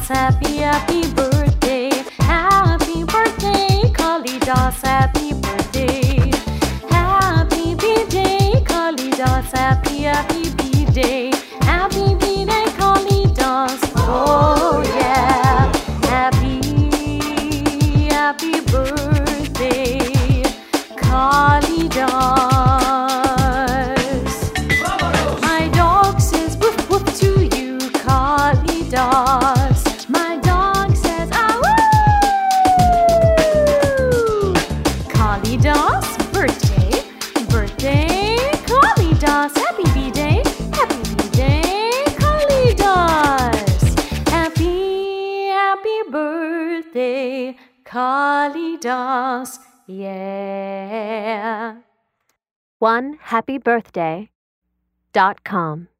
happy, happy birthday. Happy birthday, Kalidas, happy birthday. Happy B-Day, Kalidas, happy, happy B-Day. Happy B-Day, Kalidas, oh yeah. Happy, happy birthday, Kalidas. My dog says woof woof to you, Kalidas. My dog says ah woo. Kalidas, birthday, birthday, Kalidas. Happy B-Day, happy B-Day, Kalidas. Happy, happy birthday, Kalidas, yeah. OneHappyBirthday.com